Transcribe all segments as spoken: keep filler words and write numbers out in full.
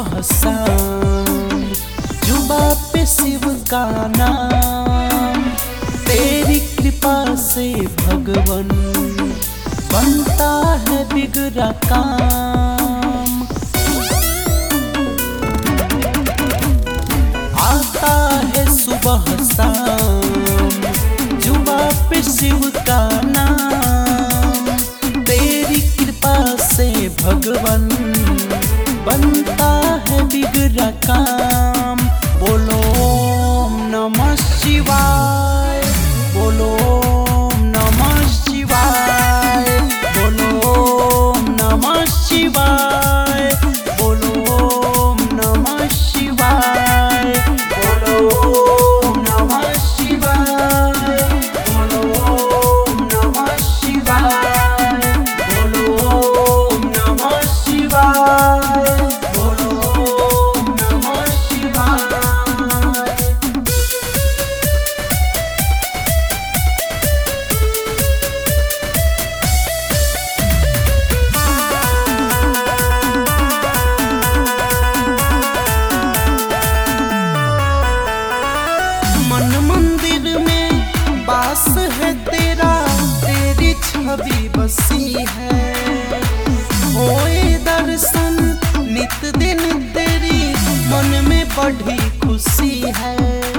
सुबह शाम जुबा पे शिव का नाम। तेरी कृपा से भगवन बनता है बिगड़ा काम। आता है सुबह शाम जुबा पे शिव का नाम। तेरी कृपा से भगवन बनता है बिगड़ा काम। बोलो ओम नमः शिवाय, बोलो ओम नमः शिवाय, बोलो ओम नमः शिवाय, बोलो ओम नमः शिवाय, बोलो ओम नमः शिवाय, बोलो ओम नमः शिवाय, बोलो ओम नमः शिवाय, बोलो ओम नमः शिवाय। मन मंदिर में वास है तेरा, तेरी छवि बसी है। होए दर्शन नित दिन तेरी, मन में बढ़ी खुशी है।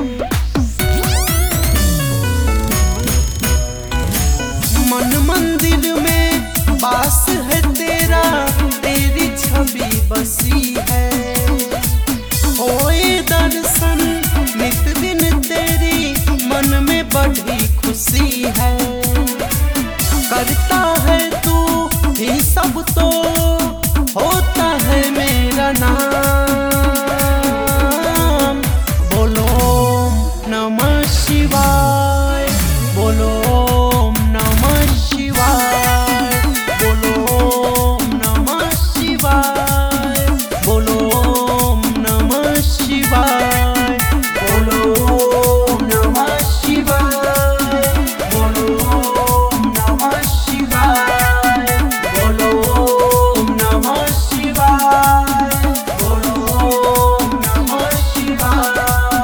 मन मंदिर में वास है तेरा, तेरी छवि बसी है। होए दर्शन नित दिन तेरी, मन में बढ़ी खुशी है। करता है तू ही सब तो होता है मेरा नाम। बोलो ओम नमः शिवाय, बोलो ओम नमः शिवाय, बोलो ओम नमः शिवाय, बोलो ओम नमः शिवाय, बोलो ओम नमः शिवाय, बोलो ओम नमः शिवाय, बोलो ओम नमः शिवाय, बोलो ओम नमः शिवाय।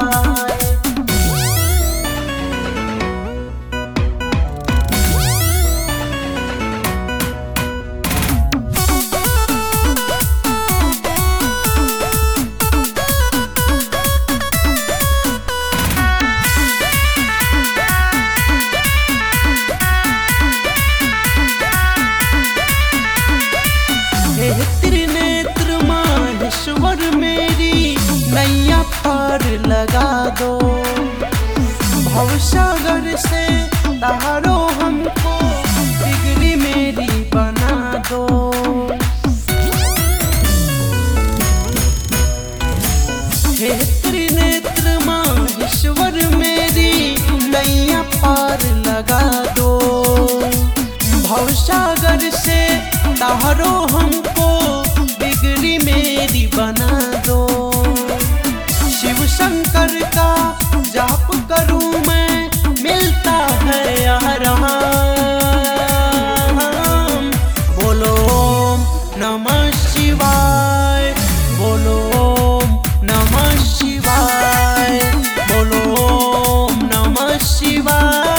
हे त्रिनेत्र माहेश्वर मेरी नैया पार लगा दो। भवसागर से तारो हमको, बिगड़ी मेरी बना दो। हे त्रिनेत्र माहेश्वर मेरी नैया पार लगा दो। भवसागर से तारो हमको, बिगड़ी मेरी बना दो। शिव शंकर का जाप करूं मैं, मिलता है आराम। बोलो ओम नमः शिवाय, बोलो ओम नमः शिवाय, बोलो ओम नमः शिवाय।